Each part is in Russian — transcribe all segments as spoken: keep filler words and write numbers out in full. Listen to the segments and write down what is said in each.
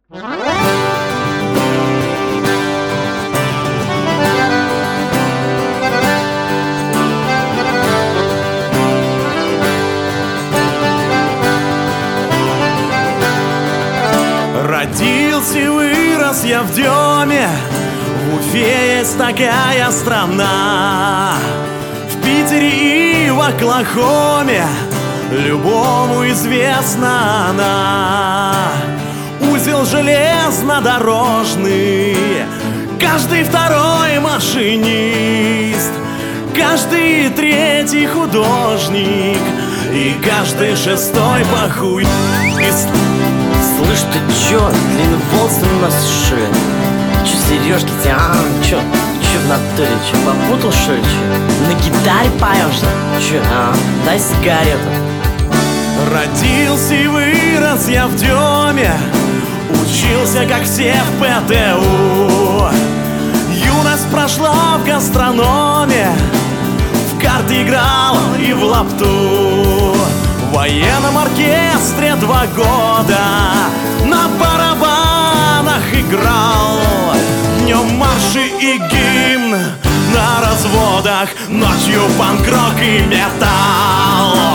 Родился и вырос я в Деме, в Уфе есть такая страна. В Питере и в Оклахоме любому известна она. Узел железнодорожный, каждый второй машинист, каждый третий художник и каждый шестой похуист. Слышь, ты чё, длинный волос на шее? Чё, сережки тебя, а? Чё, чё в натуре, чё, попутал, что ли, чё? На гитаре поёшь, чё, а? Дай сигарету. Родился и вырос я в Деме, учился, как все, в ПТУ. Юность прошла в гастрономе, в карты играл и в лапту. В военном оркестре два года на барабанах играл. Днем марши и гимн на разводах, ночью панк-рок и металл.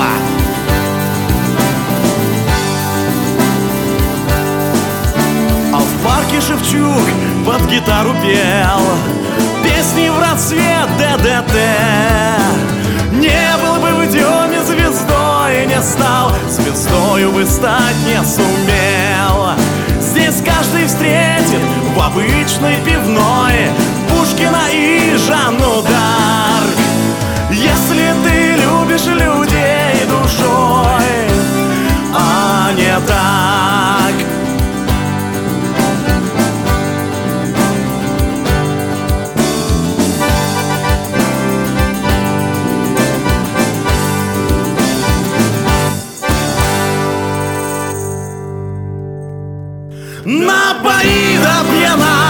А в парке Шевчук под гитару пел песни в расцвет ДДТ. Не был бы в Деме звездой, не стал, звездою бы стать не сумел. Здесь каждый встретит в обычной пивной Пушкина и Жанну Дарк. Если ты любишь людей душой, а не так. Напои до пьяна